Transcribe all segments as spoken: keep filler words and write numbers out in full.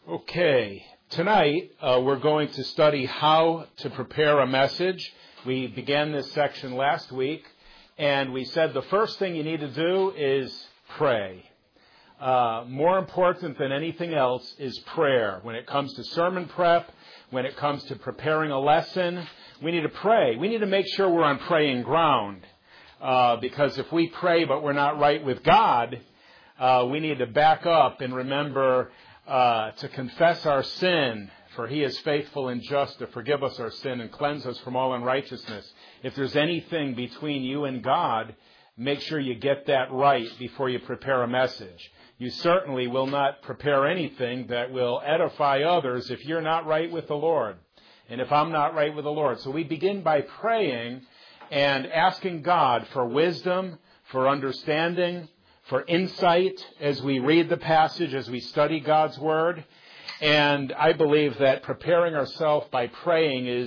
Okay, tonight uh, we're going to study how to prepare a message. We began this section last week, and we said the first thing you need to do is pray. Uh, more important than anything else is prayer. When it comes to sermon prep, when it comes to preparing a lesson, we need to pray. We need to make sure we're on praying ground, uh, because if we pray but we're not right with God, uh, we need to back up and remember Uh, to confess our sin, for he is faithful and just to forgive us our sin and cleanse us from all unrighteousness. If there's anything between you and God, make sure you get that right before you prepare a message. You certainly will not prepare anything that will edify others if you're not right with the Lord, and if I'm not right with the Lord. So we begin by praying and asking God for wisdom, for understanding, for insight as we read the passage, as we study God's Word. And I believe that preparing ourselves by praying is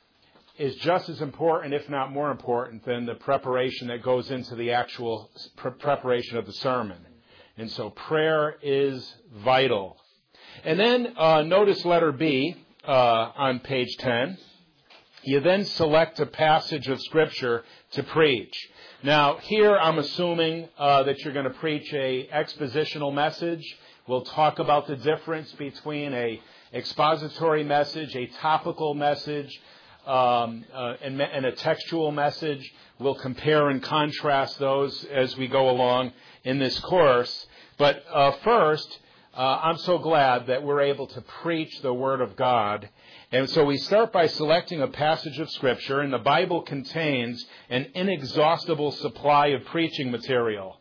is just as important, if not more important, than the preparation that goes into the actual pre- preparation of the sermon. And so prayer is vital. And then uh, notice letter B uh, on page ten. You then select a passage of Scripture to preach. Now, here I'm assuming uh, that you're going to preach a expositional message. We'll talk about the difference between a expository message, a topical message, um, uh, and, and a textual message. We'll compare and contrast those as we go along in this course. But uh, first, uh, I'm so glad that we're able to preach the Word of God. And so we start by selecting a passage of Scripture, and the Bible contains an inexhaustible supply of preaching material.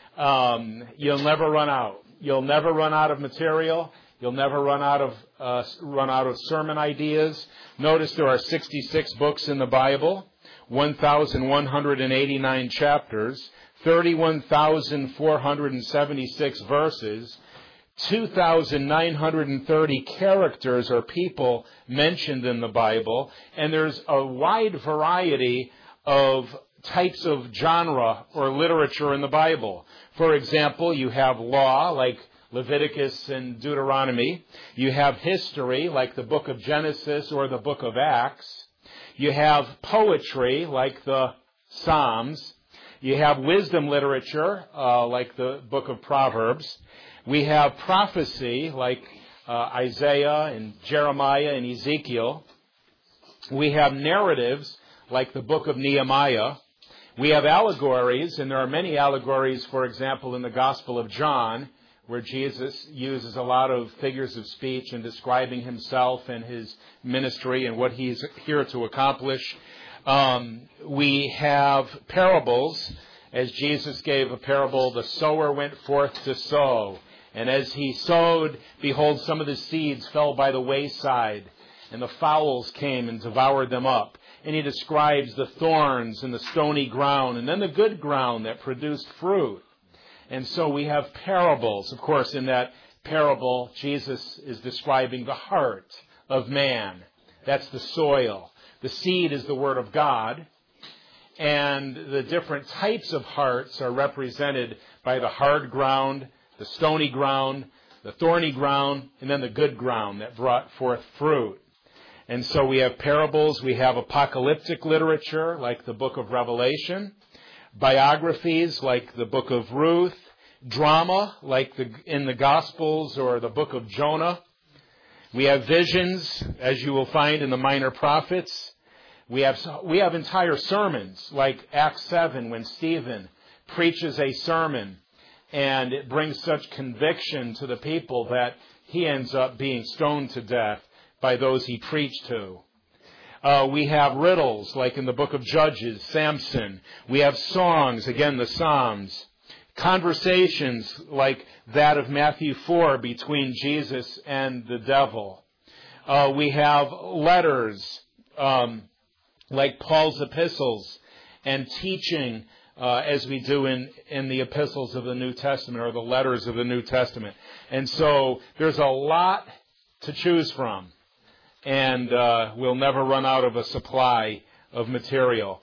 Um, you'll never run out. You'll never run out of material. You'll never run out of uh, run out of sermon ideas. Notice there are sixty-six books in the Bible, one thousand one hundred eighty-nine chapters, thirty-one thousand four hundred seventy-six verses, two thousand nine hundred thirty characters or people mentioned in the Bible, and there's a wide variety of types of genre or literature in the Bible. For example, you have law, like Leviticus and Deuteronomy. You have history, like the book of Genesis or the book of Acts. You have poetry, like the Psalms. You have wisdom literature, uh, like the book of Proverbs. We have prophecy, like uh, Isaiah and Jeremiah and Ezekiel. We have narratives, like the book of Nehemiah. We have allegories, and there are many allegories, for example, in the Gospel of John, where Jesus uses a lot of figures of speech in describing himself and his ministry and what he's here to accomplish. Um, we have parables. As Jesus gave a parable, the sower went forth to sow. And as he sowed, behold, some of the seeds fell by the wayside, and the fowls came and devoured them up. And he describes the thorns and the stony ground, and then the good ground that produced fruit. And so we have parables. Of course, in that parable, Jesus is describing the heart of man. That's the soil. The seed is the Word of God. And the different types of hearts are represented by the hard ground, the stony ground, the thorny ground, and then the good ground that brought forth fruit. And so we have parables, we have apocalyptic literature, like the book of Revelation, biographies, like the book of Ruth, drama, like the, in the Gospels or the book of Jonah. We have visions, as you will find in the Minor Prophets. We have, we have entire sermons, like Acts seven, when Stephen preaches a sermon, and it brings such conviction to the people that he ends up being stoned to death by those he preached to. Uh, we have riddles, like in the book of Judges, Samson. We have songs, again, the Psalms. Conversations, like that of Matthew four between Jesus and the devil. Uh, we have letters, um, like Paul's epistles, and teaching, Uh, as we do in, in the epistles of the New Testament or the letters of the New Testament. And so there's a lot to choose from. And uh, we'll never run out of a supply of material.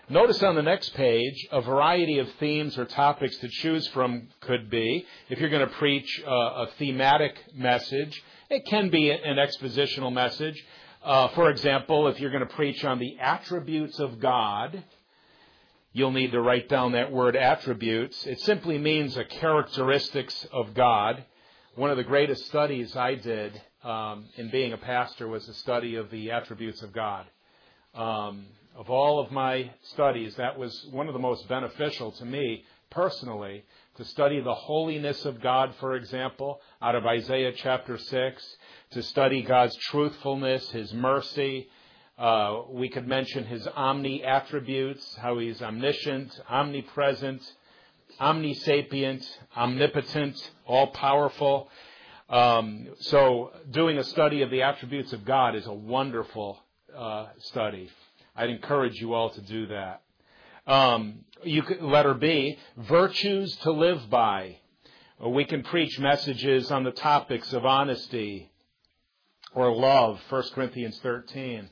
Notice on the next page, a variety of themes or topics to choose from could be, if you're going to preach uh, a thematic message, it can be an expositional message. Uh, for example, if you're going to preach on the attributes of God, you'll need to write down that word attributes. It simply means the characteristics of God. One of the greatest studies I did um, in being a pastor was the study of the attributes of God. Um, of all of my studies, that was one of the most beneficial to me personally, to study the holiness of God, for example, out of Isaiah chapter six, to study God's truthfulness, His mercy. Uh, we could mention His omni-attributes, how He's omniscient, omnipresent, omnisapient, omnipotent, all-powerful. Um, so doing a study of the attributes of God is a wonderful uh, study. I'd encourage you all to do that. Um, you could, letter B, virtues to live by. We can preach messages on the topics of honesty or love, First Corinthians thirteen,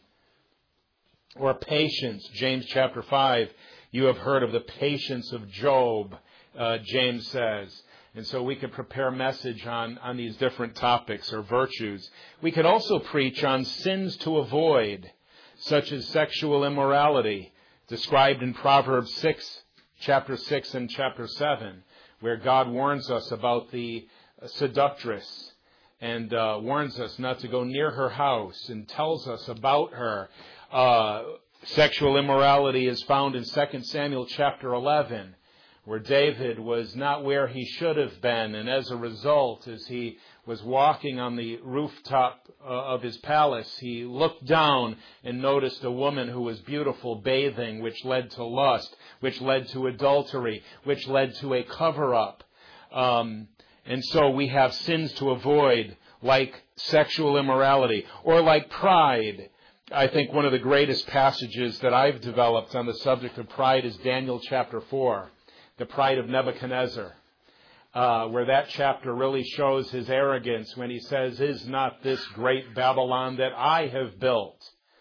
or patience, James chapter five. You have heard of the patience of Job, uh, James says. And so we could prepare a message on, on these different topics or virtues. We could also preach on sins to avoid, such as sexual immorality, described in Proverbs six, chapter six and chapter seven, where God warns us about the seductress and uh, warns us not to go near her house and tells us about her. Uh, sexual immorality is found in Second Samuel chapter eleven, where David was not where he should have been, and as a result, as he was walking on the rooftop uh, of his palace, he looked down and noticed a woman who was beautiful bathing, which led to lust, which led to adultery, which led to a cover-up. Um, and so we have sins to avoid, like sexual immorality, or like pride. I think one of the greatest passages that I've developed on the subject of pride is Daniel chapter four, the pride of Nebuchadnezzar. Uh, where that chapter really shows his arrogance when he says, "Is not this great Babylon that I have built?"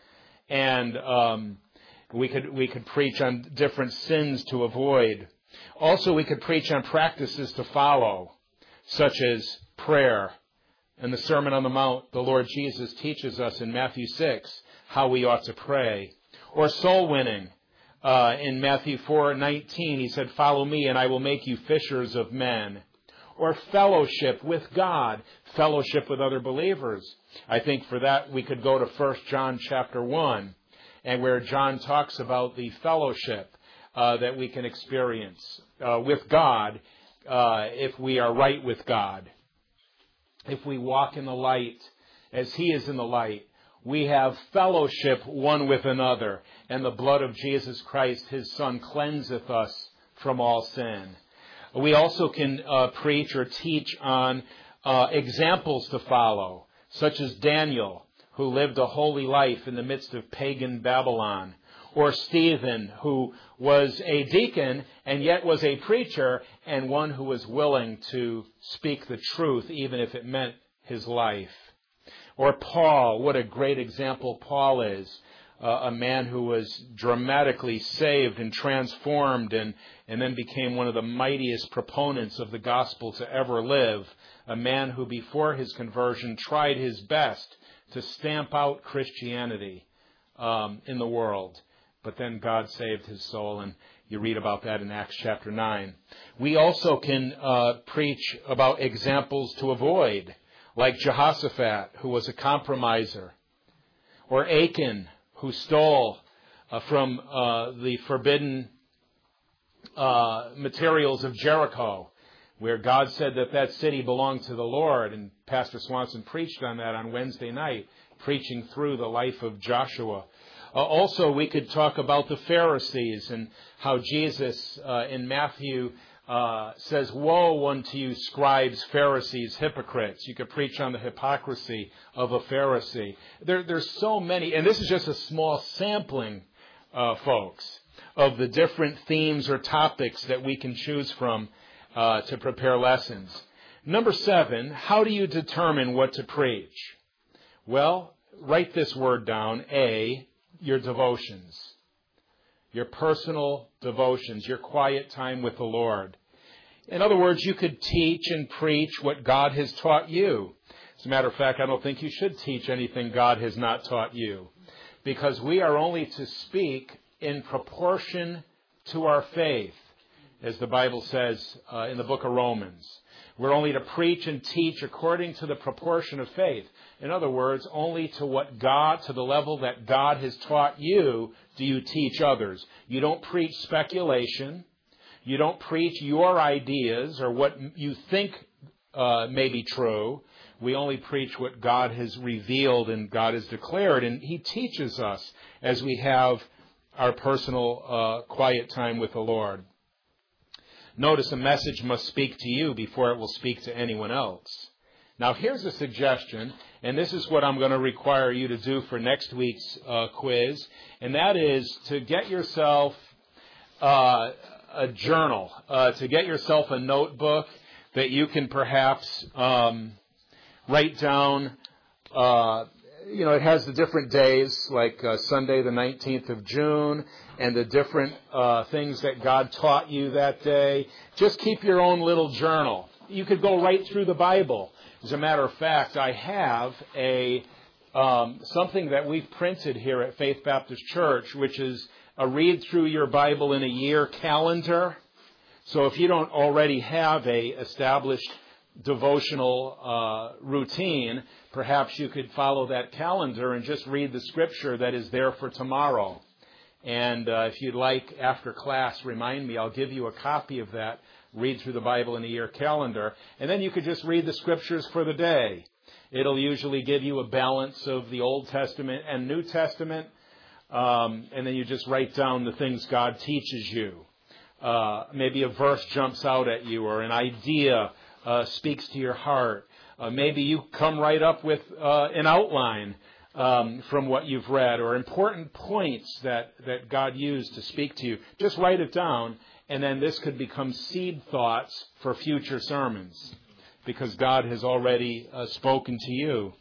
And um, we could we could preach on different sins to avoid. Also, we could preach on practices to follow, such as prayer. In the Sermon on the Mount, the Lord Jesus teaches us in Matthew six how we ought to pray. Or soul winning. Uh, in Matthew four nineteen, he said, "Follow me and I will make you fishers of men." Or fellowship with God, fellowship with other believers. I think for that we could go to First John chapter one, and where John talks about the fellowship uh, that we can experience uh, with God uh, if we are right with God. If we walk in the light as He is in the light, we have fellowship one with another, and the blood of Jesus Christ, His Son, cleanseth us from all sin. We also can uh, preach or teach on uh, examples to follow, such as Daniel, who lived a holy life in the midst of pagan Babylon, or Stephen, who was a deacon and yet was a preacher, and one who was willing to speak the truth even if it meant his life. Or Paul, what a great example Paul is, uh, a man who was dramatically saved and transformed and, and then became one of the mightiest proponents of the gospel to ever live, a man who before his conversion tried his best to stamp out Christianity um, in the world. But then God saved his soul, and you read about that in Acts chapter nine. We also can uh, preach about examples to avoid, like Jehoshaphat, who was a compromiser, or Achan, who stole uh, from uh, the forbidden uh, materials of Jericho, where God said that that city belonged to the Lord, and Pastor Swanson preached on that on Wednesday night, preaching through the life of Joshua. Uh, also, we could talk about the Pharisees and how Jesus uh, in Matthew uh, says, "Woe unto you, scribes, Pharisees, hypocrites." You could preach on the hypocrisy of a Pharisee. There, there's so many, and this is just a small sampling, uh, folks, of the different themes or topics that we can choose from uh, to prepare lessons. Number seven, how do you determine what to preach? Well, write this word down, A, your devotions. your personal devotions, your quiet time with the Lord. In other words, you could teach and preach what God has taught you. As a matter of fact, I don't think you should teach anything God has not taught you, because we are only to speak in proportion to our faith, as the Bible says uh, in the book of Romans. We're only to preach and teach according to the proportion of faith. In other words, only to what God, to the level that God has taught you, do you teach others. You don't preach speculation. You don't preach your ideas or what you think uh, may be true. We only preach what God has revealed and God has declared. And He teaches us as we have our personal uh, quiet time with the Lord. Notice a message must speak to you before it will speak to anyone else. Now, here's a suggestion, and this is what I'm going to require you to do for next week's uh, quiz, and that is to get yourself uh, a journal, uh, to get yourself a notebook that you can perhaps um, write down. Uh, you know, it has the different days, like uh, Sunday the nineteenth of June, and the different uh, things that God taught you that day. Just keep your own little journal. You could go right through the Bible. As a matter of fact, I have a um, something that we've printed here at Faith Baptist Church, which is a read through your Bible in a year calendar. So if you don't already have a established devotional uh, routine, perhaps you could follow that calendar and just read the scripture that is there for tomorrow. And uh, if you'd like, after class, remind me, I'll give you a copy of that Read Through the Bible in a Year calendar. And then you could just read the scriptures for the day. It'll usually give you a balance of the Old Testament and New Testament. Um, and then you just write down the things God teaches you. Uh, maybe a verse jumps out at you, or an idea uh, speaks to your heart. Uh, maybe you come right up with uh, an outline um, from what you've read, or important points that, that God used to speak to you. Just write it down, and then this could become seed thoughts for future sermons, because God has already uh, spoken to you.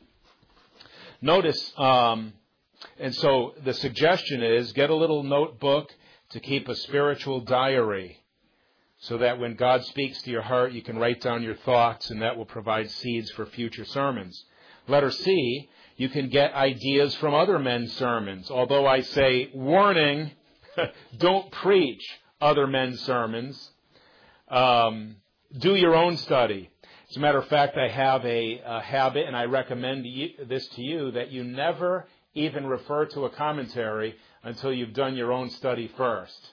Notice, um, and so the suggestion is, get a little notebook to keep a spiritual diary, so that when God speaks to your heart, you can write down your thoughts, and that will provide seeds for future sermons. Letter C, you can get ideas from other men's sermons. Although I say, warning, don't preach other men's sermons. Um, do your own study. As a matter of fact, I have a, a habit, and I recommend you, this to you, that you never even refer to a commentary until you've done your own study first.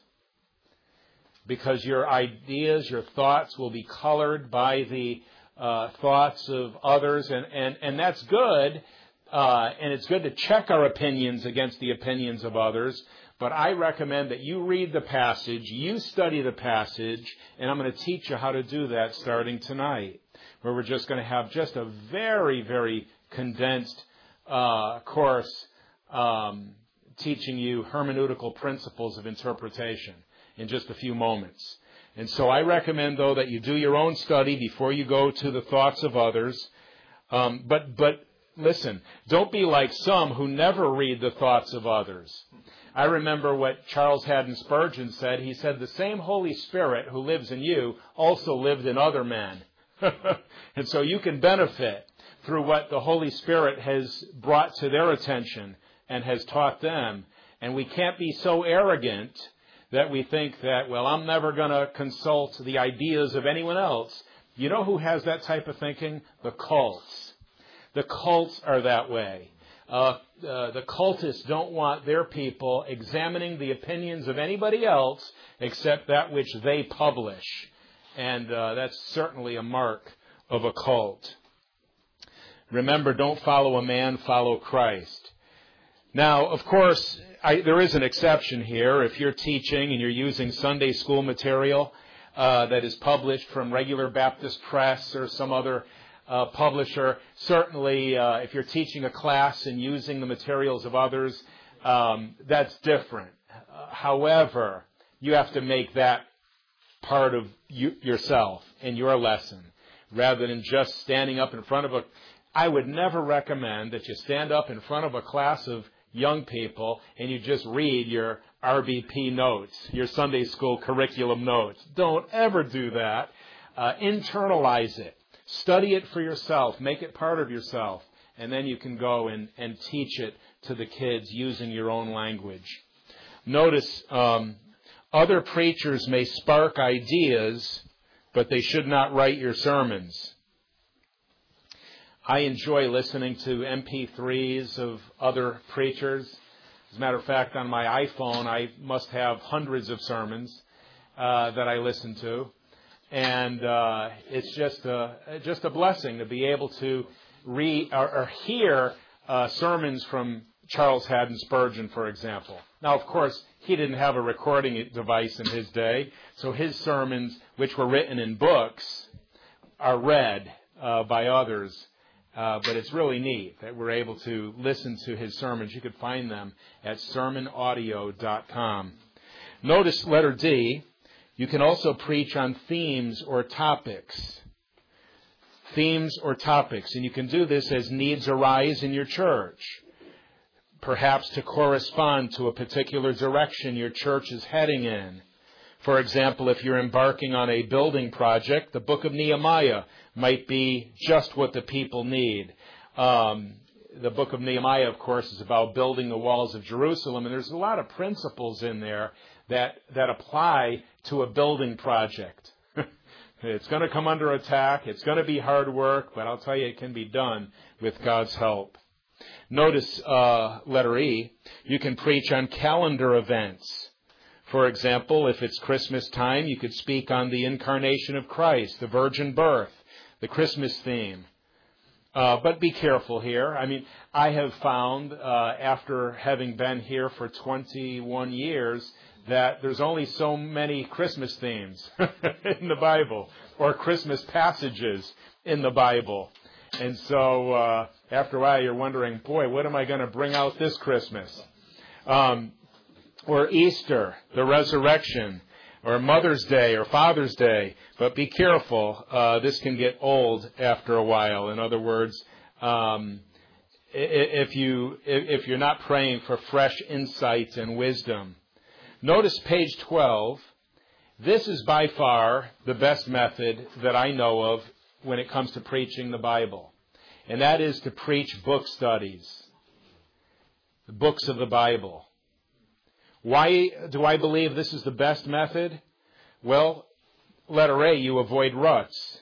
Because your ideas, your thoughts will be colored by the uh, thoughts of others, and, and, and that's good, uh, and it's good to check our opinions against the opinions of others, but I recommend that you read the passage, you study the passage, and I'm going to teach you how to do that starting tonight, where we're just going to have just a very, very condensed uh, course um, teaching you hermeneutical principles of interpretation in just a few moments. And so I recommend, though, that you do your own study before you go to the thoughts of others. Um, but, but listen, don't be like some who never read the thoughts of others. I remember what Charles Haddon Spurgeon said. He said, the same Holy Spirit who lives in you also lived in other men. And so you can benefit through what the Holy Spirit has brought to their attention and has taught them. And we can't be so arrogant that we think that, well, I'm never going to consult the ideas of anyone else. You know who has that type of thinking? The cults. The cults are that way. Uh, uh, the cultists don't want their people examining the opinions of anybody else except that which they publish. And uh, that's certainly a mark of a cult. Remember, don't follow a man, follow Christ. Now, of course, I, there is an exception here. If you're teaching and you're using Sunday school material uh, that is published from Regular Baptist Press or some other uh, publisher, certainly uh, if you're teaching a class and using the materials of others, um, that's different. Uh, however, you have to make that part of you, yourself in your lesson, rather than just standing up in front of a... I would never recommend that you stand up in front of a class of young people and you just read your R B P notes, your Sunday school curriculum notes. Don't ever do that. Uh, internalize it. Study it for yourself. Make it part of yourself. And then you can go and, and teach it to the kids using your own language. Notice, um, other preachers may spark ideas, but they should not write your sermons. I enjoy listening to M P threes of other preachers. As a matter of fact, on my iPhone, I must have hundreds of sermons uh, that I listen to. And uh, it's just a, just a blessing to be able to read or, or hear uh, sermons from Charles Haddon Spurgeon, for example. Now, of course, he didn't have a recording device in his day, so his sermons, which were written in books, are read uh, by others. Uh, but it's really neat that we're able to listen to his sermons. You could find them at sermon audio dot com. Notice letter D, you can also preach on themes or topics. Themes or topics. And you can do this as needs arise in your church. Perhaps to correspond to a particular direction your church is heading in. For example, if you're embarking on a building project, the book of Nehemiah might be just what the people need. Um, the book of Nehemiah, of course, is about building the walls of Jerusalem, and there's a lot of principles in there that, that apply to a building project. It's going to come under attack. It's going to be hard work, but I'll tell you, it can be done with God's help. Notice uh, letter E, you can preach on calendar events. For example, if it's Christmas time, you could speak on the incarnation of Christ, the virgin birth, the Christmas theme. Uh, but be careful here. I mean, I have found, uh, after having been here for twenty-one years, that there's only so many Christmas themes in the Bible, or Christmas passages in the Bible. And so uh, after a while, you're wondering, boy, what am I going to bring out this Christmas? Um, or Easter, the resurrection, or Mother's Day, or Father's Day. But be careful. Uh, this can get old after a while. In other words, um, if you if you're not praying for fresh insights and wisdom. Notice page twelve. This is by far the best method that I know of when it comes to preaching the Bible. And that is to preach book studies. The books of the Bible. Why do I believe this is the best method? Well, letter A, you avoid ruts.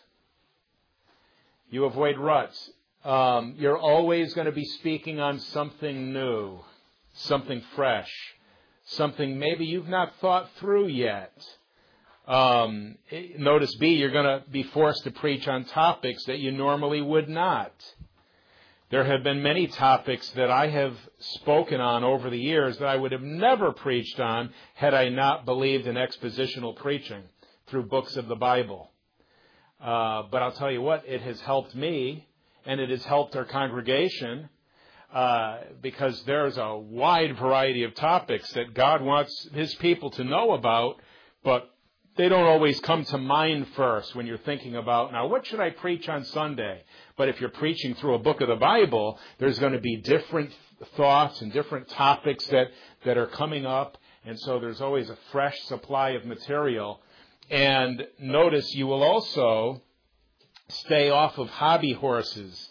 You avoid ruts. Um, you're always going to be speaking on something new, something fresh, something maybe you've not thought through yet. Um, notice B, you're going to be forced to preach on topics that you normally would not. There have been many topics that I have spoken on over the years that I would have never preached on had I not believed in expositional preaching through books of the Bible. Uh, but I'll tell you what, it has helped me, and it has helped our congregation, uh, because there's a wide variety of topics that God wants His people to know about, but they don't always come to mind first when you're thinking about, now, what should I preach on Sunday? But if you're preaching through a book of the Bible, there's going to be different thoughts and different topics that, that are coming up. And so there's always a fresh supply of material. And notice you will also stay off of hobby horses.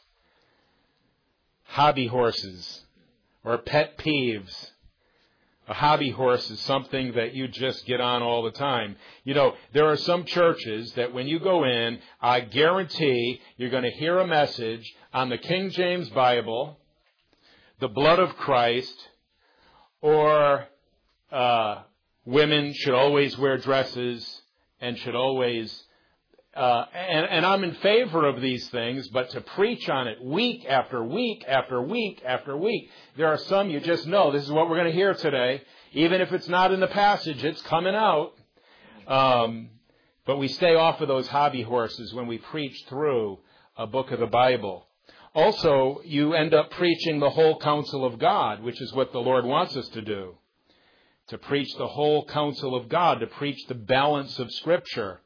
Hobby horses or pet peeves. A hobby horse is something that you just get on all the time. You know, there are some churches that when you go in, I guarantee you're going to hear a message on the King James Bible, the blood of Christ, or uh, women should always wear dresses and should always... Uh, and, and I'm in favor of these things, but to preach on it week after week after week after week, there are some you just know this is what we're going to hear today. Even if it's not in the passage, it's coming out. Um, but we stay off of those hobby horses when we preach through a book of the Bible. Also, you end up preaching the whole counsel of God, which is what the Lord wants us to do. To preach the whole counsel of God, to preach the balance of Scripture.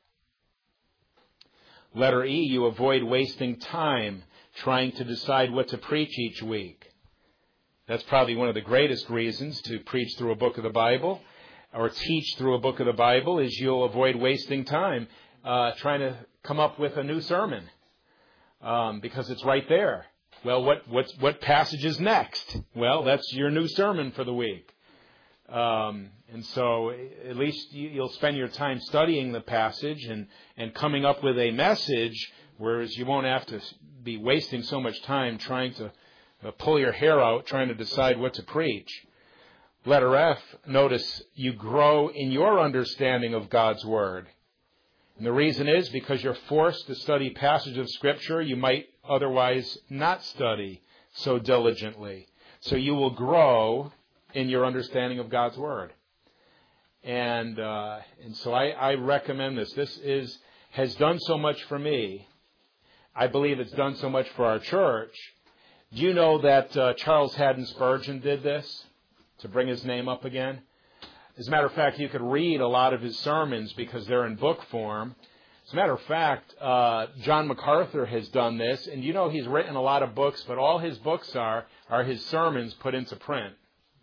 Letter E, you avoid wasting time trying to decide what to preach each week. That's probably one of the greatest reasons to preach through a book of the Bible or teach through a book of the Bible is you'll avoid wasting time uh, trying to come up with a new sermon um, because it's right there. Well, what what's, what passage is next? Well, that's your new sermon for the week. Um, and so at least you, you'll spend your time studying the passage and, and coming up with a message, whereas you won't have to be wasting so much time trying to uh, pull your hair out, trying to decide what to preach. Letter F, notice you grow in your understanding of God's Word. And the reason is because you're forced to study passages of Scripture you might otherwise not study so diligently. So you will grow in your understanding of God's Word. And uh, and so I, I recommend this. This is has done so much for me. I believe it's done so much for our church. Do you know that uh, Charles Haddon Spurgeon did this? To bring his name up again. As a matter of fact, you could read a lot of his sermons because they're in book form. As a matter of fact, uh, John MacArthur has done this, and you know he's written a lot of books, but all his books are are his sermons put into print.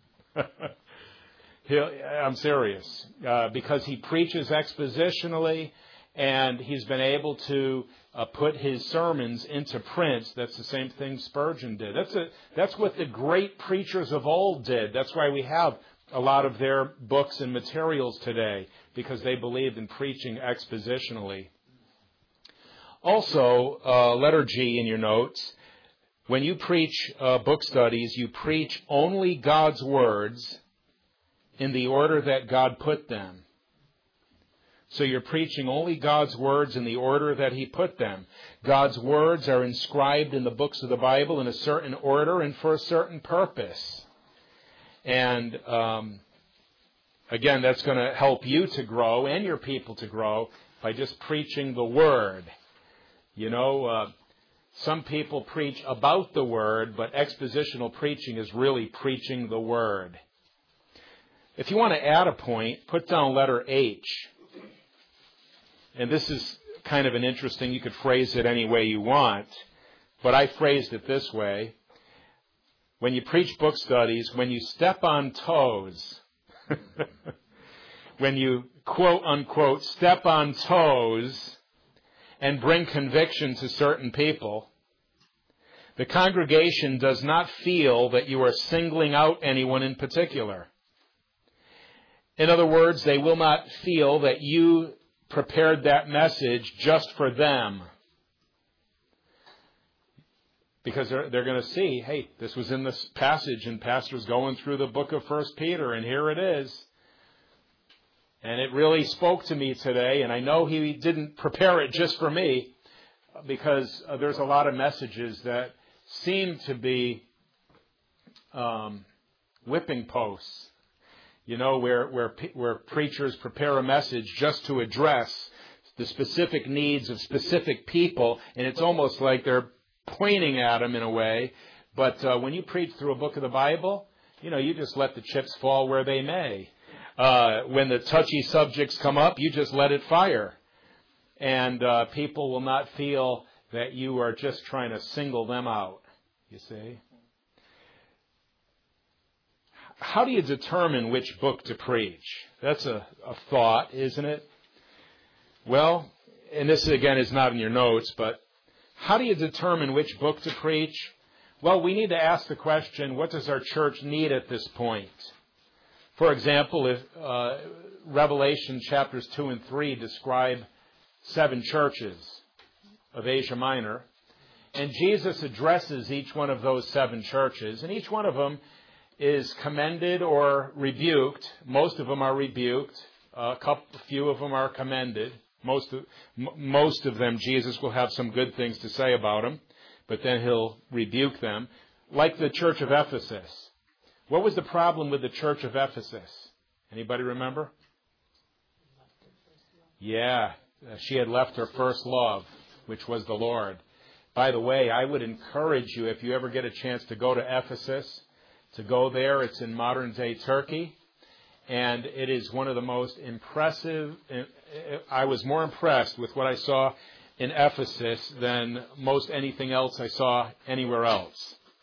He'll, I'm serious, uh, because he preaches expositionally, and he's been able to uh, put his sermons into print. That's the same thing Spurgeon did. That's a, that's what the great preachers of old did. That's why we have a lot of their books and materials today, because they believed in preaching expositionally. Also, uh, letter G in your notes, when you preach uh, book studies, you preach only God's words in the order that God put them. So you're preaching only God's words in the order that He put them. God's words are inscribed in the books of the Bible in a certain order and for a certain purpose. And um, again, that's going to help you to grow and your people to grow by just preaching the Word. You know, uh, some people preach about the Word, but expositional preaching is really preaching the Word. If you want to add a point, put down letter H. And this is kind of an interesting, you could phrase it any way you want, but I phrased it this way. When you preach book studies, when you step on toes, when you quote unquote step on toes and bring conviction to certain people, the congregation does not feel that you are singling out anyone in particular. In other words, they will not feel that you prepared that message just for them. Because they're, they're going to see, hey, this was in this passage and Pastor's going through the book of First Peter and here it is. And it really spoke to me today, and I know he didn't prepare it just for me, because uh, there's a lot of messages that seem to be um, whipping posts. You know, where, where where preachers prepare a message just to address the specific needs of specific people, and it's almost like they're pointing at them in a way. But uh, when you preach through a book of the Bible, you know, you just let the chips fall where they may. Uh, when the touchy subjects come up, you just let it fire. And uh, people will not feel that you are just trying to single them out, you see. How do you determine which book to preach? That's a, a thought, isn't it? Well, and this again is not in your notes, but how do you determine which book to preach? Well, we need to ask the question, what does our church need at this point? For example, if uh, Revelation chapters two and three describe seven churches of Asia Minor, and Jesus addresses each one of those seven churches, and each one of them is commended or rebuked. Most of them are rebuked. A couple, a few of them are commended. Most of, m- most of them, Jesus will have some good things to say about them, but then He'll rebuke them. Like the church of Ephesus. What was the problem with the church of Ephesus? Anybody remember? Yeah, she had left her first love, which was the Lord. By the way, I would encourage you, if you ever get a chance to go to Ephesus, to go there. It's in modern-day Turkey, and it is one of the most impressive. I was more impressed with what I saw in Ephesus than most anything else I saw anywhere else.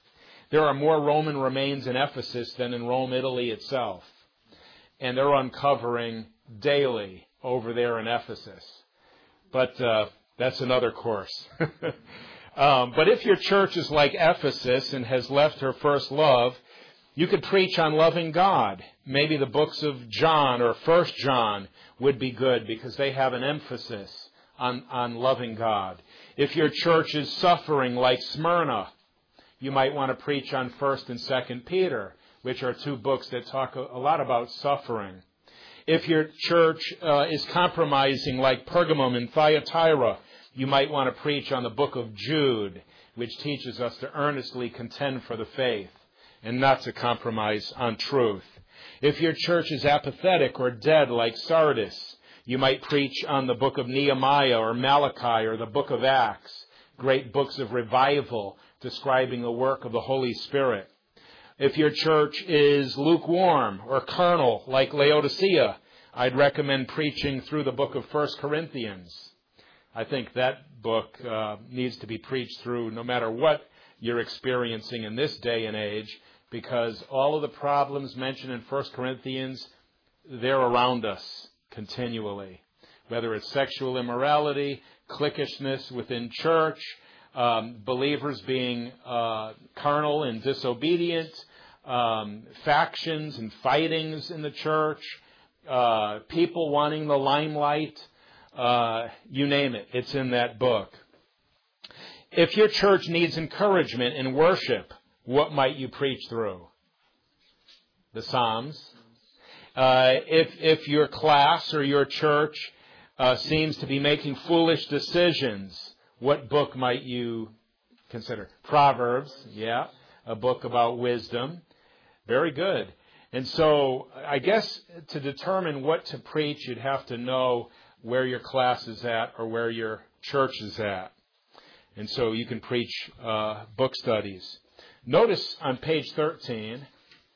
There are more Roman remains in Ephesus than in Rome, Italy itself. And they're uncovering daily over there in Ephesus. But uh, that's another course. um, but if your church is like Ephesus and has left her first love, you could preach on loving God. Maybe the books of John or First John would be good because they have an emphasis on, on loving God. If your church is suffering like Smyrna, you might want to preach on First and Second Peter, which are two books that talk a, a lot about suffering. If your church uh, is compromising like Pergamum and Thyatira, you might want to preach on the book of Jude, which teaches us to earnestly contend for the faith and not to compromise on truth. If your church is apathetic or dead like Sardis, you might preach on the book of Nehemiah or Malachi or the book of Acts, great books of revival describing the work of the Holy Spirit. If your church is lukewarm or carnal like Laodicea, I'd recommend preaching through the book of First Corinthians. I think that book uh, needs to be preached through no matter what you're experiencing in this day and age, because all of the problems mentioned in First Corinthians, they're around us continually. Whether it's sexual immorality, cliquishness within church, um, believers being uh, carnal and disobedient, um, factions and fightings in the church, uh, people wanting the limelight, uh, you name it, it's in that book. If your church needs encouragement in worship, what might you preach through? The Psalms. Uh, if if your class or your church uh, seems to be making foolish decisions, what book might you consider? Proverbs, yeah, a book about wisdom. Very good. And so I guess to determine what to preach, you'd have to know where your class is at or where your church is at. And so you can preach uh, book studies. Notice on page thirteen,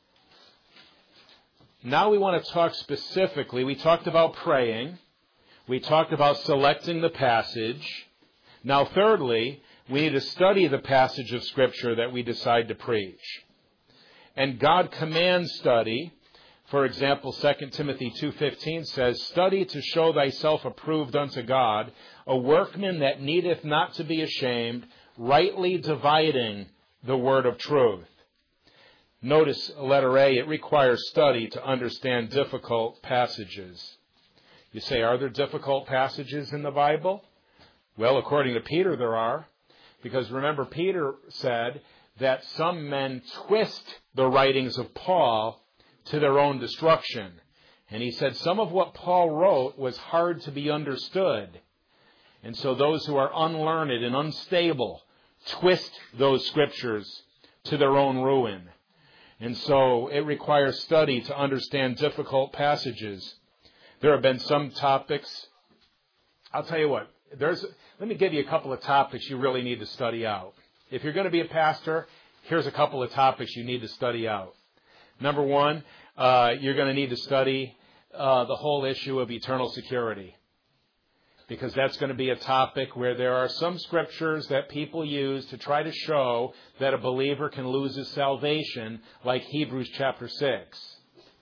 now we want to talk specifically. We talked about praying. We talked about selecting the passage. Now, thirdly, we need to study the passage of Scripture that we decide to preach. And God commands study. For example, Second Timothy two fifteen says, "Study to show thyself approved unto God, a workman that needeth not to be ashamed, rightly dividing the word of truth." Notice letter A, it requires study to understand difficult passages. You say, are there difficult passages in the Bible? Well, according to Peter, there are. Because remember, Peter said that some men twist the writings of Paul to their own destruction. And he said some of what Paul wrote was hard to be understood. And so those who are unlearned and unstable twist those scriptures to their own ruin. And so it requires study to understand difficult passages. There have been some topics. I'll tell you what, there's, let me give you a couple of topics you really need to study out. If you're going to be a pastor, here's a couple of topics you need to study out. Number one, uh, you're going to need to study uh, the whole issue of eternal security, because that's going to be a topic where there are some scriptures that people use to try to show that a believer can lose his salvation, like Hebrews chapter six.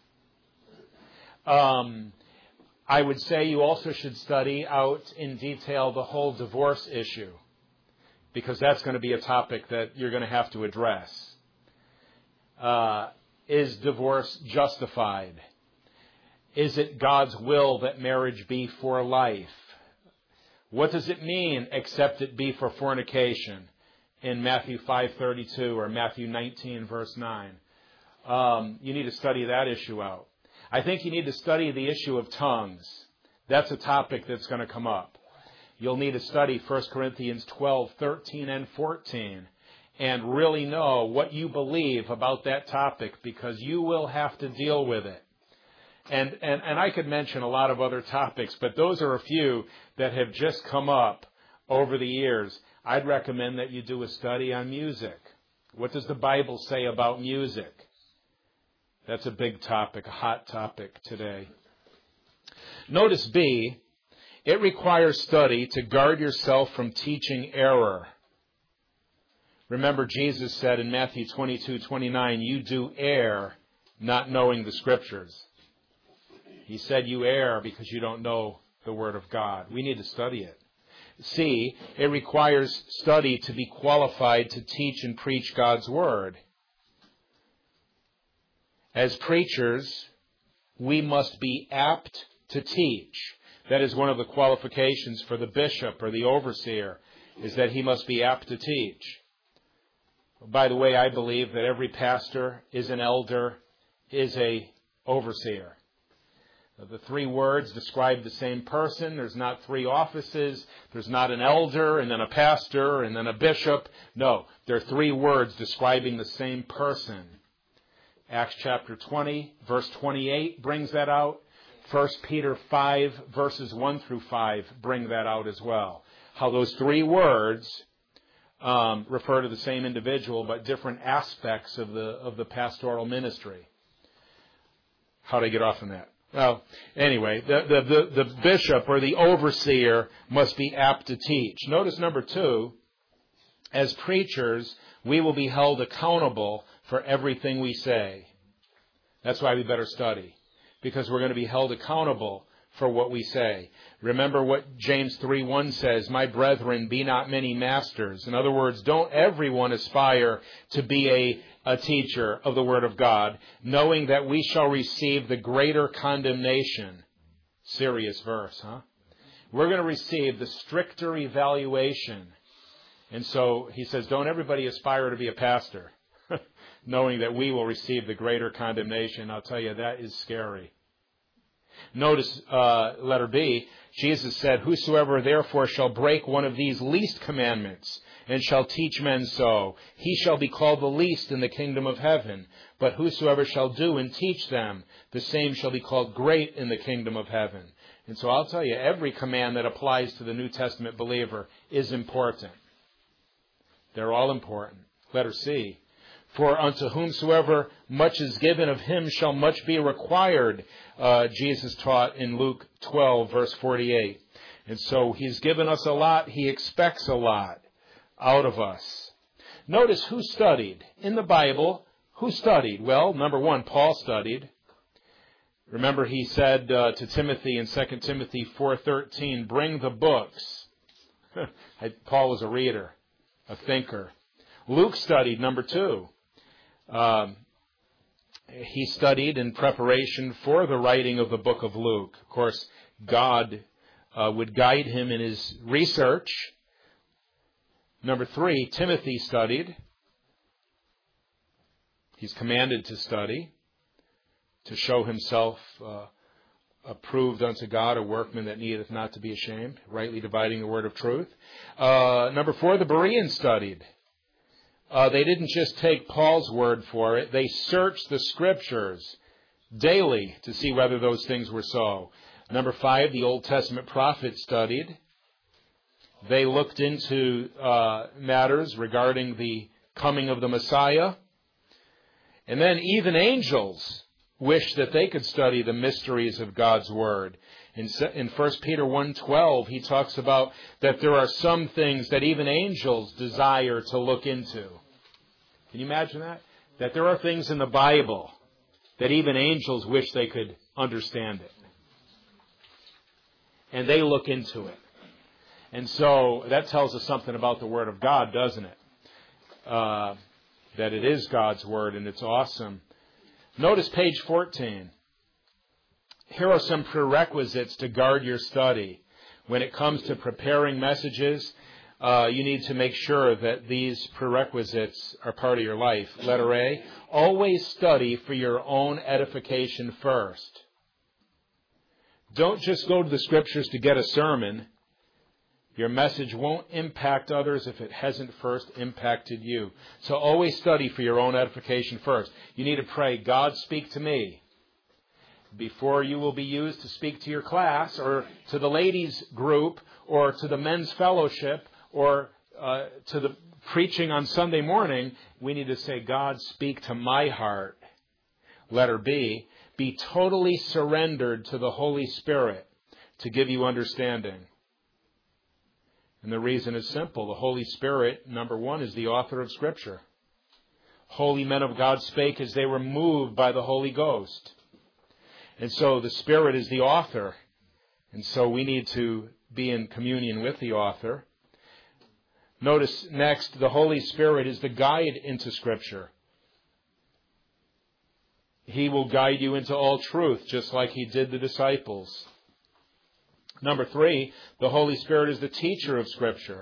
Um, I would say you also should study out in detail the whole divorce issue, because that's going to be a topic that you're going to have to address. Uh, is divorce justified? Is it God's will that marriage be for life? What does it mean, except it be for fornication, in Matthew five thirty-two or Matthew nineteen, verse nine? Um, you need to study that issue out. I think you need to study the issue of tongues. That's a topic that's going to come up. You'll need to study First Corinthians twelve, thirteen, and fourteen and really know what you believe about that topic, because you will have to deal with it. And, and, and I could mention a lot of other topics, but those are a few that have just come up over the years. I'd recommend that you do a study on music. What does the Bible say about music? That's a big topic, a hot topic today. Notice B, it requires study to guard yourself from teaching error. Remember, Jesus said in Matthew twenty-two twenty-nine, you do err not knowing the Scriptures. He said you err because you don't know the Word of God. We need to study it. C, it requires study to be qualified to teach and preach God's Word. As preachers, we must be apt to teach. That is one of the qualifications for the bishop or the overseer, is that he must be apt to teach. By the way, I believe that every pastor is an elder, is a overseer. The three words describe the same person. There's not three offices. There's not an elder and then a pastor and then a bishop. No, there are three words describing the same person. Acts chapter twenty, verse twenty-eight brings that out. First Peter five, verses one through five bring that out as well. How those three words um, refer to the same individual, but different aspects of the of the pastoral ministry. How did I get off on that? Well, anyway, the, the, the, the bishop or the overseer must be apt to teach. Notice number two, as preachers, we will be held accountable for everything we say. That's why we better study, because we're going to be held accountable for what we say. Remember what James three one says, my brethren, be not many masters. In other words, don't everyone aspire to be a, a teacher of the Word of God, knowing that we shall receive the greater condemnation. Serious verse, huh? We're going to receive the stricter evaluation. And so he says, don't everybody aspire to be a pastor, knowing that we will receive the greater condemnation. I'll tell you, that is scary. Notice uh, letter B, Jesus said, whosoever therefore shall break one of these least commandments and shall teach men so, he shall be called the least in the kingdom of heaven. But whosoever shall do and teach them, the same shall be called great in the kingdom of heaven. And so I'll tell you, every command that applies to the New Testament believer is important. They're all important. Letter C, for unto whomsoever much is given of him shall much be required, uh, Jesus taught in Luke twelve, verse forty-eight. And so he's given us a lot. He expects a lot out of us. Notice who studied. In the Bible, who studied? Well, number one, Paul studied. Remember he said uh, to Timothy in Second Timothy four thirteen, bring the books. Paul was a reader, a thinker. Luke studied, number two. Um, he studied in preparation for the writing of the book of Luke. Of course, God uh, would guide him in his research. Number three, Timothy studied. He's commanded to study, to show himself uh, approved unto God, a workman that needeth not to be ashamed, rightly dividing the word of truth. Uh, number four, the Bereans studied. Uh, they didn't just take Paul's word for it. They searched the Scriptures daily to see whether those things were so. Number five, the Old Testament prophets studied. They looked into uh, matters regarding the coming of the Messiah. And then even angels wished that they could study the mysteries of God's Word. In, in First Peter one twelve, he talks about that there are some things that even angels desire to look into. Can you imagine that? That there are things in the Bible that even angels wish they could understand it. And they look into it. And so that tells us something about the Word of God, doesn't it? Uh, that it is God's Word and it's awesome. Notice page fourteen. Here are some prerequisites to guard your study. When it comes to preparing messages, uh, you need to make sure that these prerequisites are part of your life. Letter A, always study for your own edification first. Don't just go to the Scriptures to get a sermon. Your message won't impact others if it hasn't first impacted you. So always study for your own edification first. You need to pray, God, speak to me. Before you will be used to speak to your class or to the ladies group or to the men's fellowship or uh, to the preaching on Sunday morning, we need to say, God, speak to my heart. Letter B, be totally surrendered to the Holy Spirit to give you understanding. And the reason is simple. The Holy Spirit, number one, is the author of Scripture. Holy men of God spake as they were moved by the Holy Ghost. And so the Spirit is the author. And so we need to be in communion with the author. Notice next, the Holy Spirit is the guide into Scripture. He will guide you into all truth, just like He did the disciples. Number three, the Holy Spirit is the teacher of Scripture.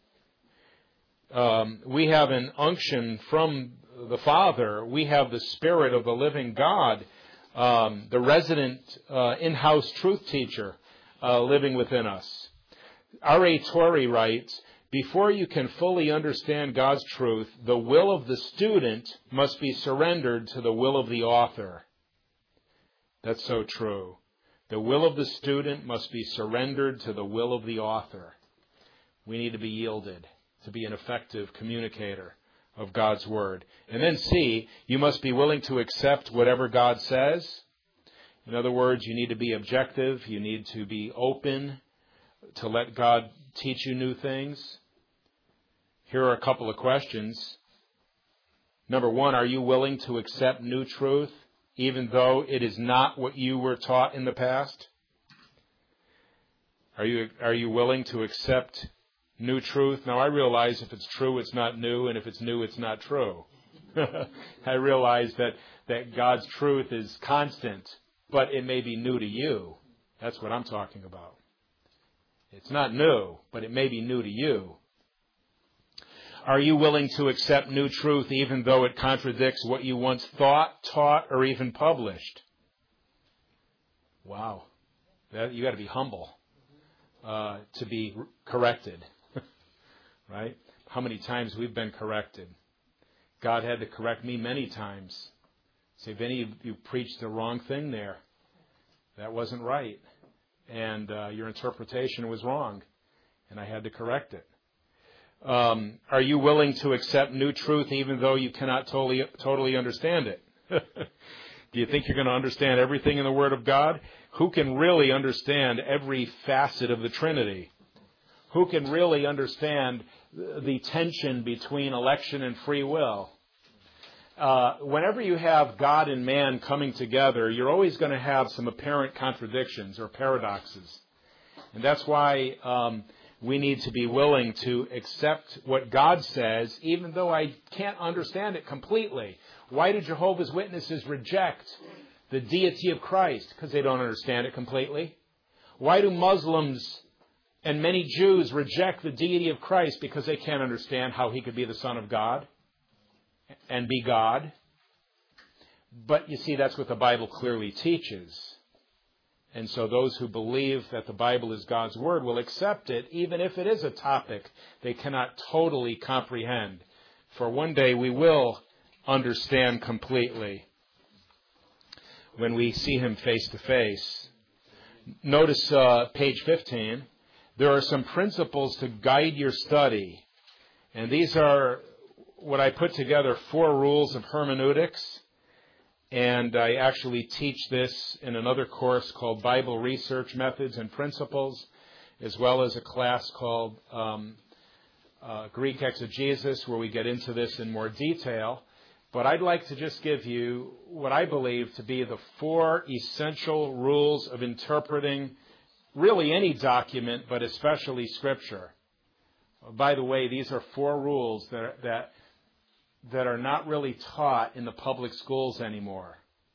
Um, we have an unction from the Father. We have the Spirit of the living God, um, the resident uh, in-house truth teacher uh, living within us. R A Torrey writes, before you can fully understand God's truth, the will of the student must be surrendered to the will of the author. That's so true. The will of the student must be surrendered to the will of the author. We need to be yielded to be an effective communicator of God's Word. And then C, you must be willing to accept whatever God says. In other words, you need to be objective. You need to be open to let God teach you new things. Here are a couple of questions. Number one, are you willing to accept new truth, even though it is not what you were taught in the past? Are you, are you willing to accept new truth? Now, I realize if it's true, it's not new, and if it's new, it's not true. I realize that, that God's truth is constant, but it may be new to you. That's what I'm talking about. It's not new, but it may be new to you. Are you willing to accept new truth even though it contradicts what you once thought, taught, or even published? Wow. That, you got to be humble uh, to be corrected. Right? How many times we've been corrected? God had to correct me many times. Say, Vinny, you preached the wrong thing there. That wasn't right. And uh, your interpretation was wrong. And I had to correct it. Um, are you willing to accept new truth even though you cannot totally, totally understand it? Do you think you're going to understand everything in the Word of God? Who can really understand every facet of the Trinity? Who can really understand the tension between election and free will? Uh, whenever you have God and man coming together, you're always going to have some apparent contradictions or paradoxes. And that's why um, we need to be willing to accept what God says, even though I can't understand it completely. Why do Jehovah's Witnesses reject the deity of Christ? Because they don't understand it completely. Why do Muslims and many Jews reject the deity of Christ? Because they can't understand how He could be the Son of God and be God. But you see, that's what the Bible clearly teaches. And so those who believe that the Bible is God's Word will accept it, even if it is a topic they cannot totally comprehend. For one day we will understand completely when we see Him face to face. Notice uh, page fifteen. There are some principles to guide your study. And these are what I put together, four rules of hermeneutics. And I actually teach this in another course called Bible Research Methods and Principles, as well as a class called um, uh, Greek Exegesis, where we get into this in more detail. But I'd like to just give you what I believe to be the four essential rules of interpreting really any document, but especially Scripture. By the way, these are four rules that that that are not really taught in the public schools anymore.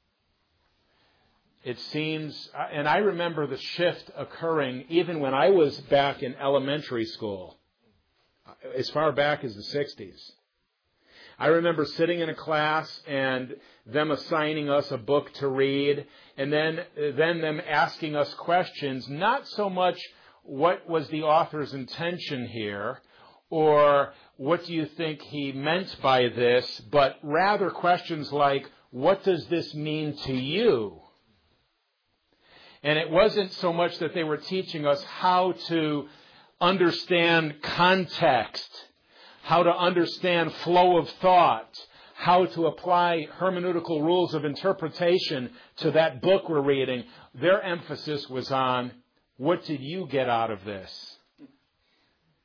It seems, and I remember the shift occurring even when I was back in elementary school, as far back as the sixties. I remember sitting in a class and them assigning us a book to read, and then, then them asking us questions, not so much what was the author's intention here, or what do you think he meant by this, but rather questions like, what does this mean to you? And it wasn't so much that they were teaching us how to understand context, how to understand flow of thought, how to apply hermeneutical rules of interpretation to that book we're reading. Their emphasis was on, what did you get out of this?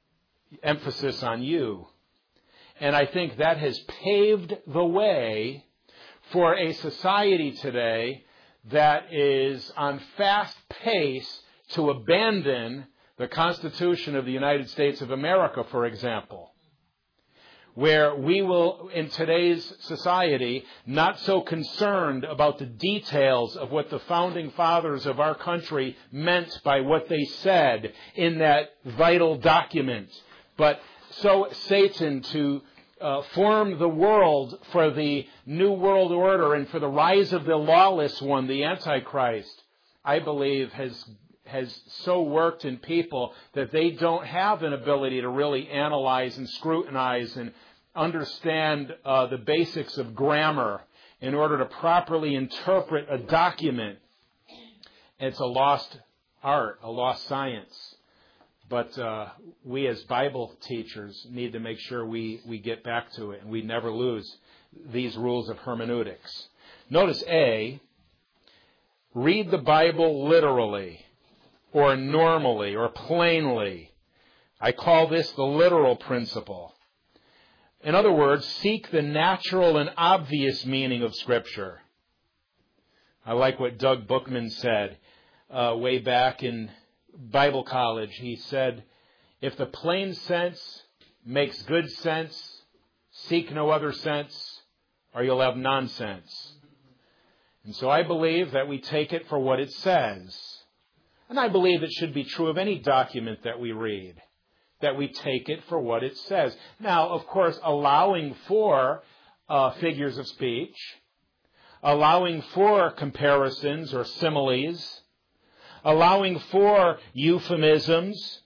emphasis on you. And I think that has paved the way for a society today that is on fast pace to abandon the Constitution of the United States of America, for example, where we will, in today's society, not so concerned about the details of what the founding fathers of our country meant by what they said in that vital document, but so Satan to uh, form the world for the New World Order and for the rise of the lawless one, the Antichrist, I believe has has so worked in people that they don't have an ability to really analyze and scrutinize and understand uh, the basics of grammar in order to properly interpret a document. It's a lost art, a lost science. But uh, we as Bible teachers need to make sure we, we get back to it and we never lose these rules of hermeneutics. Notice A, read the Bible literally or normally or plainly. I call this the literal principle. In other words, seek the natural and obvious meaning of Scripture. I like what Doug Bookman said uh, way back in Bible college. He said, if the plain sense makes good sense, seek no other sense, or you'll have nonsense. And so I believe that we take it for what it says. And I believe it should be true of any document that we read, that we take it for what it says. Now, of course, allowing for uh, figures of speech, allowing for comparisons or similes, allowing for euphemisms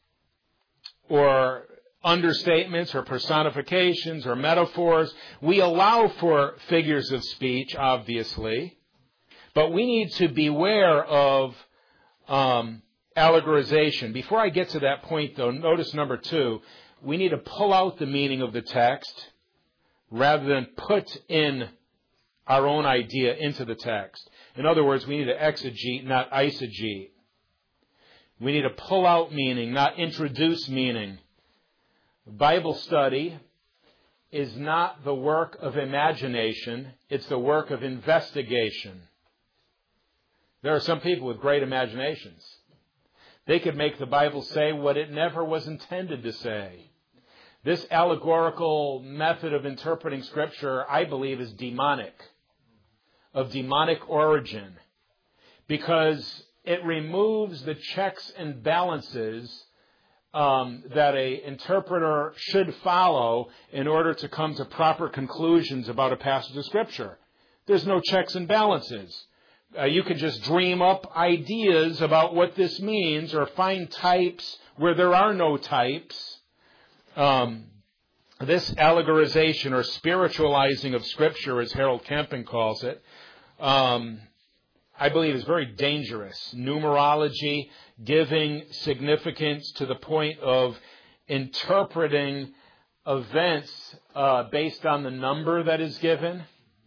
or understatements or personifications or metaphors. We allow for figures of speech, obviously, but we need to beware of um, allegorization. Before I get to that point, though, notice number two, we need to pull out the meaning of the text rather than put in our own idea into the text. In other words, we need to exegete, not eisegete. We need to pull out meaning, not introduce meaning. Bible study is not the work of imagination, it's the work of investigation. There are some people with great imaginations. They could make the Bible say what it never was intended to say. This allegorical method of interpreting Scripture, I believe, is demonic, of demonic origin, because it removes the checks and balances um, that an interpreter should follow in order to come to proper conclusions about a passage of Scripture. There's no checks and balances. Uh, you can just dream up ideas about what this means or find types where there are no types. Um, this allegorization or spiritualizing of Scripture, as Harold Camping calls it, um, I believe is very dangerous. Numerology, giving significance to the point of interpreting events uh, based on the number that is given.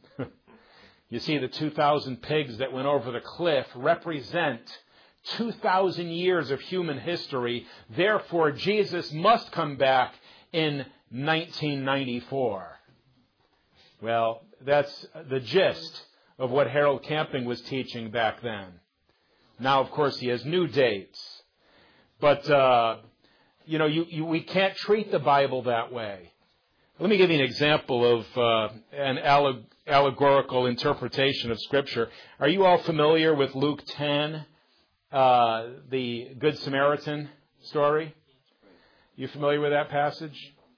You see, the two thousand pigs that went over the cliff represent two thousand years of human history. Therefore, Jesus must come back in nineteen ninety-four. Well, that's the gist of what Harold Camping was teaching back then. Now, of course, he has new dates. But, uh, you know, you, you, we can't treat the Bible that way. Let me give you an example of uh, an alleg- allegorical interpretation of Scripture. Are you all familiar with Luke ten, uh, the Good Samaritan story? You familiar with that passage?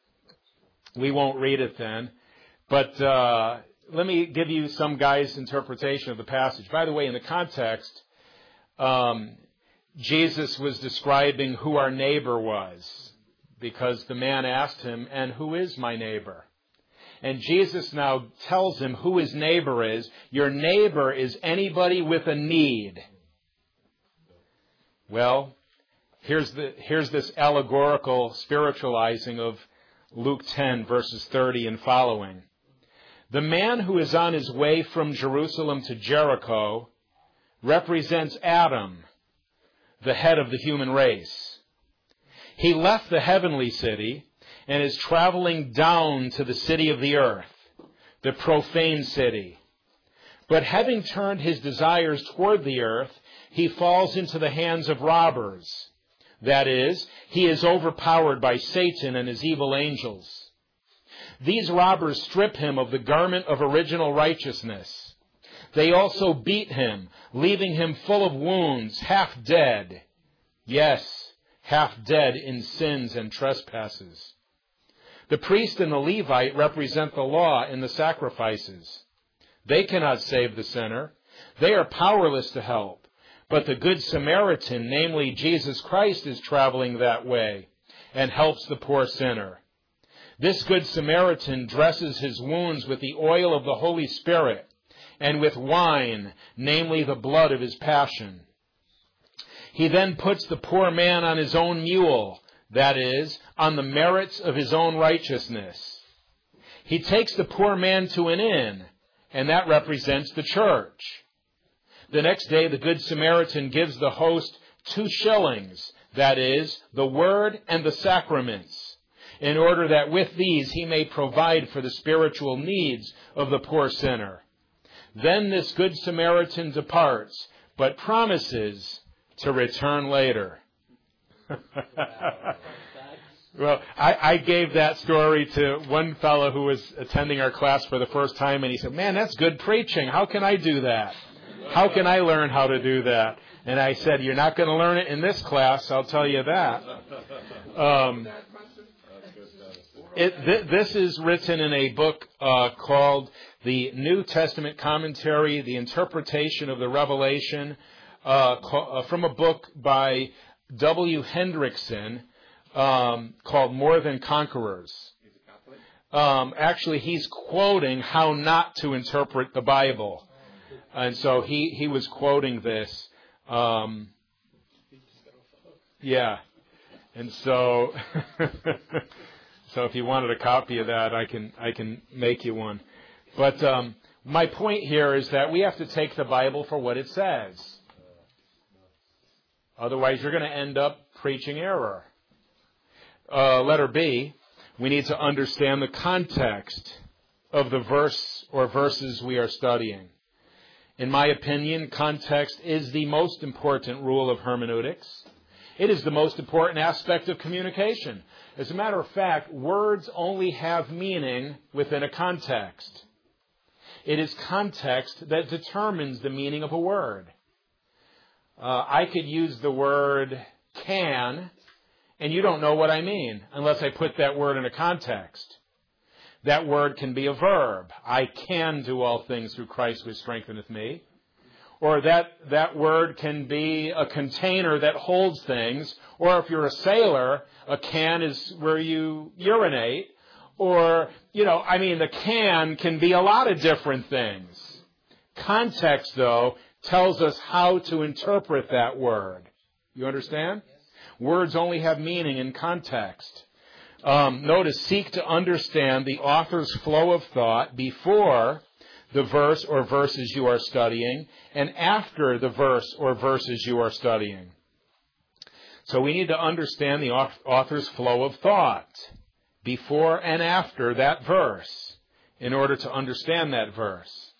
We won't read it then. But uh, let me give you some guy's interpretation of the passage. By the way, in the context, um, Jesus was describing who our neighbor was, because the man asked him, and who is my neighbor? And Jesus now tells him who his neighbor is. Your neighbor is anybody with a need. Well, here's the here's this allegorical spiritualizing of Luke ten, verses thirty and following. The man who is on his way from Jerusalem to Jericho represents Adam, the head of the human race. He left the heavenly city and is traveling down to the city of the earth, the profane city. But having turned his desires toward the earth, he falls into the hands of robbers. That is, he is overpowered by Satan and his evil angels. These robbers strip him of the garment of original righteousness. They also beat him, leaving him full of wounds, half dead. Yes, half dead in sins and trespasses. The priest and the Levite represent the law in the sacrifices. They cannot save the sinner. They are powerless to help. But the Good Samaritan, namely Jesus Christ, is traveling that way and helps the poor sinner. This Good Samaritan dresses his wounds with the oil of the Holy Spirit and with wine, namely the blood of his passion. He then puts the poor man on his own mule, that is, on the merits of his own righteousness. He takes the poor man to an inn, and that represents the church. The next day, the Good Samaritan gives the host two shillings, that is, the word and the sacraments, in order that with these he may provide for the spiritual needs of the poor sinner. Then this Good Samaritan departs, but promises to return later. Well, I, I gave that story to one fellow who was attending our class for the first time, and he said, "Man, that's good preaching. How can I do that? How can I learn how to do that?" And I said, "You're not going to learn it in this class, I'll tell you that." Um, it, th- this is written in a book uh, called The New Testament Commentary, The Interpretation of the Revelation, uh, ca- uh, from a book by W. Hendrickson, um, called More Than Conquerors. Um, actually, he's quoting how not to interpret the Bible. And so he, he was quoting this. Um, yeah. And so, so if you wanted a copy of that, I can, I can make you one. But, um, my point here is that we have to take the Bible for what it says. Otherwise, you're going to end up preaching error. Uh, letter B, we need to understand the context of the verse or verses we are studying. In my opinion, context is the most important rule of hermeneutics. It is the most important aspect of communication. As a matter of fact, words only have meaning within a context. It is context that determines the meaning of a word. Uh, I could use the word can, and you don't know what I mean unless I put that word in a context. That word can be a verb. I can do all things through Christ who strengtheneth me. Or that, that word can be a container that holds things. Or if you're a sailor, a can is where you urinate. Or, you know, I mean, the can can be a lot of different things. Context, though, tells us how to interpret that word. You understand? Words only have meaning in context. Um, notice, seek to understand the author's flow of thought before the verse or verses you are studying and after the verse or verses you are studying. So we need to understand the author's flow of thought before and after that verse in order to understand that verse.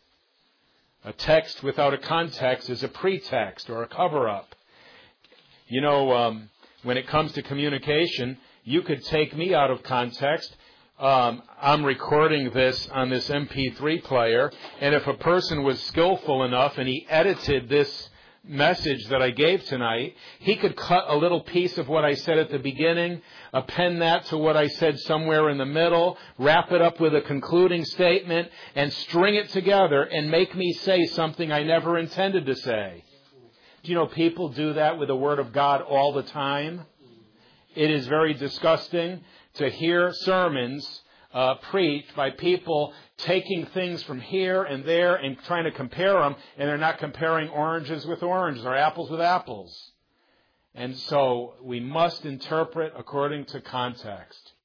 A text without a context is a pretext or a cover-up. You know, um, when it comes to communication, you could take me out of context. Um, I'm recording this on this M P three player, and if a person was skillful enough and he edited this message that I gave tonight, he could cut a little piece of what I said at the beginning, append that to what I said somewhere in the middle, wrap it up with a concluding statement, and string it together and make me say something I never intended to say. Do you know people do that with the Word of God all the time? It is very disgusting to hear sermons uh, preached by people taking things from here and there and trying to compare them, and they're not comparing oranges with oranges or apples with apples. And so we must interpret according to context.